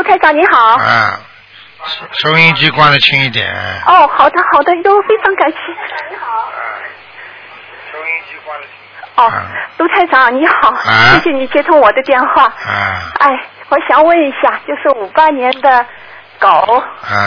卢台长你好。 啊，收音机关的轻一点。 哦，好的好的，都非常感谢。 你好。收音机关的轻。 哦，卢台长你好，谢谢你接通我的电话。哎，我想问一下，就是58年的狗。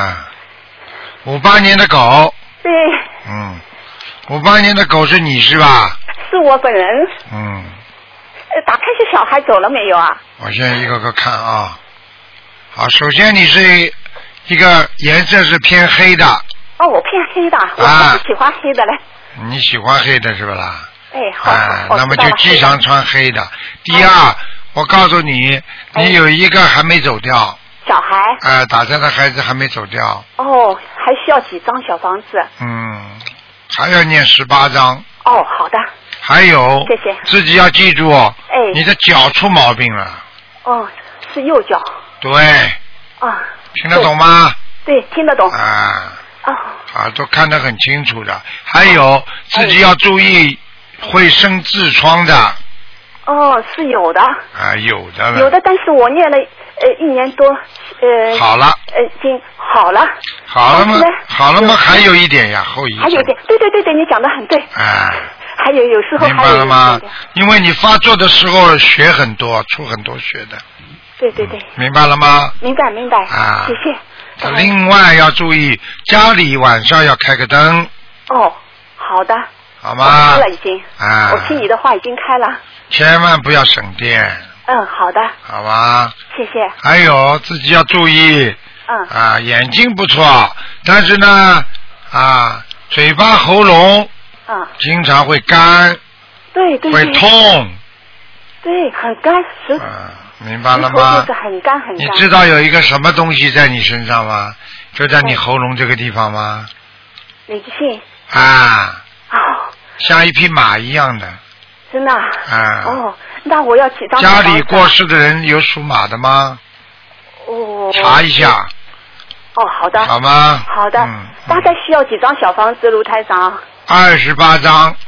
58年的狗。 对。 58年的狗是你是吧？ 是我本人。打开是小孩走了没有啊？ 我现在一个个看啊。好，首先你是一个颜色是偏黑的。 哦，我偏黑的，我不喜欢黑的嘞。 你喜欢黑的是不啦？ 哎，好。 那么就经常穿黑的。第二，我告诉你，你有一个还没走掉。 小孩。 打胎的孩子还没走掉。 哦，还需要几张小房子？ 还要念18章。 哦，好的。 还有， 谢谢。 自己要记住，你的脚出毛病了。 哦，是右脚。 对。听得懂吗？ 对，听得懂。 都看得很清楚的。还有，自己要注意，会生痔疮的。 哦，是有的。 有的了。 有的，但是我念了1年多， 好了。 已经好了。 好了吗？好了吗？还有一点呀，后遗症。 还有一点，对，你讲得很对。还有时候还有。明白了吗？因为你发作的时候血很多，出很多血的。 对。 明白了吗？ 明白。谢谢。 另外要注意，家里晚上要开个灯。 哦，好的。 好吗？ 开了已经。我听你的话已经开了。 千万不要省电。 好的。 好吧。 谢谢。 还有自己要注意。眼睛不错，但是呢，嘴巴喉咙。经常会干。 对。 会痛。 对，很干， 明白了吗？ 就是很干。 你知道有一个什么东西在你身上吗？就在你喉咙这个地方吗？ 哪个姓？ 像一匹马一样的。 真的？那我要几张？ 家里过世的人有属马的吗？查一下。 好的。 好吗？ 好的。大概需要几张小房子，卢台长？ 28张。